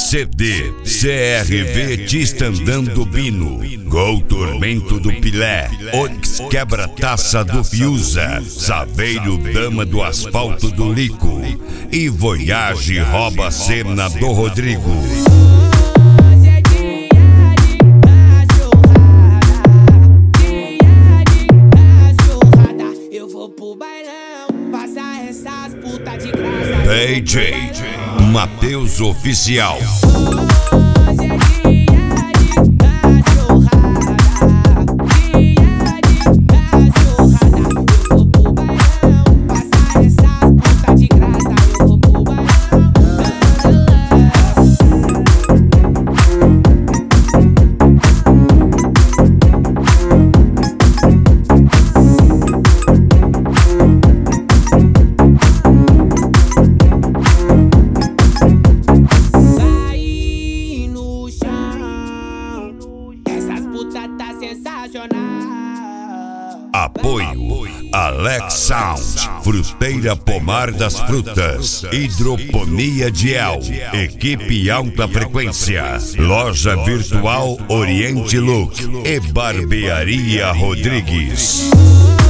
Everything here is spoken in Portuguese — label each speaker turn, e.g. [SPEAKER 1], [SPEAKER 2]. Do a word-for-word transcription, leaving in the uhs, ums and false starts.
[SPEAKER 1] C D C R V Tistandando Bino, Gol Tormento do Pilé, Onix Quebra-Taça do Fiuza, Saveiro Dama do Asfalto do Lico e Voyage Rouba Cena do Rodrigo. D J Matheus Oficial. Apoio Alex Sound, Fruteira Pomar das Frutas, Hidroponia Diel, Equipe Alta Frequência, Loja Virtual Oriente Look e Barbearia Rodrigues.